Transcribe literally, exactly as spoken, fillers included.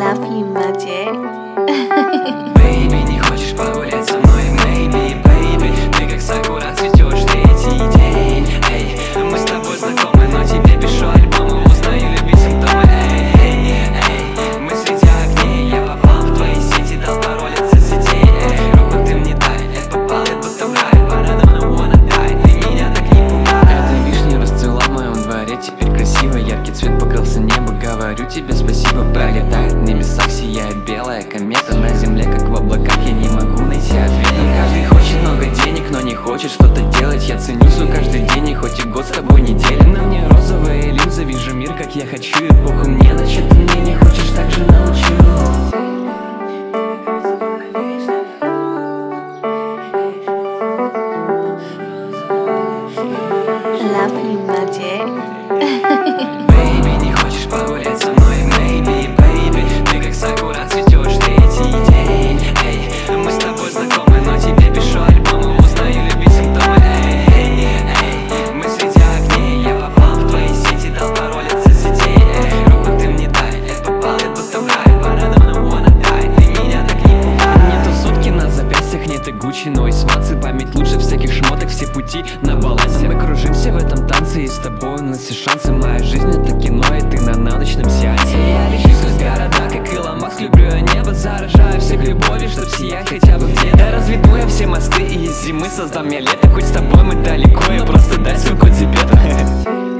Love you, magic. Baby, не хочешь погулять со мной? Maybe, baby, ты как сакура цветешь третий день. Эй, мы с тобой знакомы, но тебе пишу альбомы, узнаю любить симптомы. Эй, эй, эй, мы среди огней, я попал в твои сети, дал пароль от соцсетей. Эй, руку ты мне дай, это попал, это будто в рай, but I don't wanna die, ты меня так не пугай. Эта вишня расцвела в моем дворе, теперь красиво, яркий цвет покрылся небо. Говорю тебе спасибо, пролетает в небесах, сияет белая комета. На земле, как в облаках, я не могу найти ответа. Каждый хочет много денег, но не хочет что-то делать. Я ценю свой каждый день, и хоть и год с тобой неделя. На мне розовая иллюзия, вижу мир, как я хочу. И похуй мне, значит ты мне не хочешь, так же научу. Love you, magic. Baby, не хочешь погулять со мной? Maybe, baby, ты как сакура цветешь третий день. Эй, мы с тобой знакомы, но тебе пишу альбомы, узнаю любить симптомы. Эй, эй, эй, мы среди огней, я попал в твои сети, дал пароль от соцсетей. Эй, руку ты мне дай, это попал, это будто в рай, but I don't wanna die, ты меня так не пугай. Нету сотки на запястьях, нет и Гуччи, но и сватцы. Память лучше всяких шмоток, все пути на балансе. Мы кружимся в этом танце, и с тобой у нас все шансы. Моя жизнь это кино, и ты на научном сеансе. Я лечу сквозь города, как Илон Маск, люблю я небо, заражаю всех любовью, чтоб сиять хотя бы где-то. Разведу я все мосты, и из зимы создам я лето. Хоть с тобой мы далеко, и просто дай свой код себе.